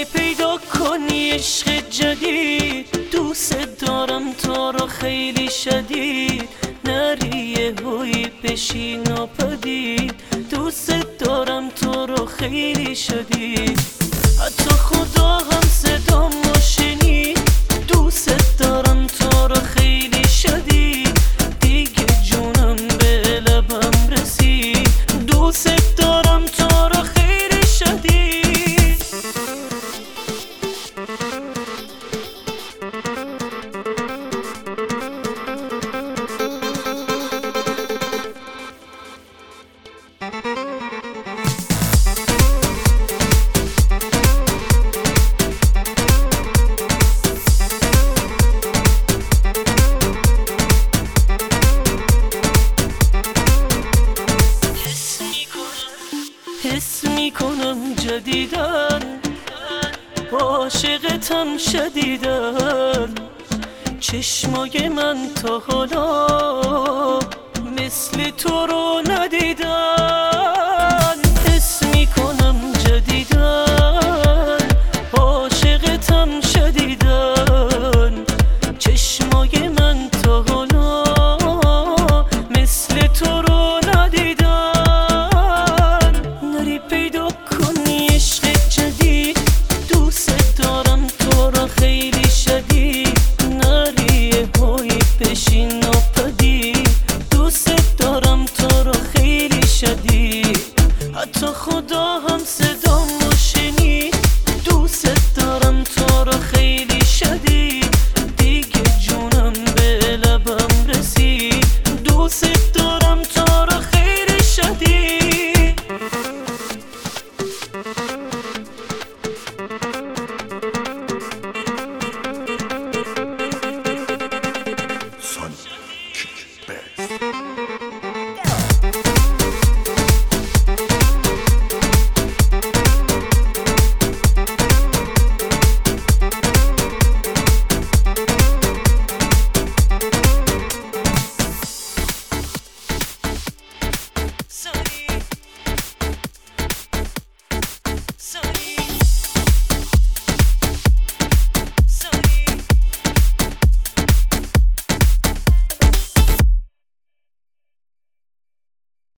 اگه پیدا کنی عشق جدید، دوست دارم تو رو خیلی شدید، نری یهویی بشی ناپدید. دوست دارم تو رو خیلی شدید، حتی خدا هم صدامو شنید. دوست دارم تو رو خیلی شدید، دیگه جونم به لبم رسید. دوست دارم تو رو خیلی شدید. حس میکنم جدیدن عاشقتم شدیدن. چشمای من تا حالا مثل تو رو ندیدن.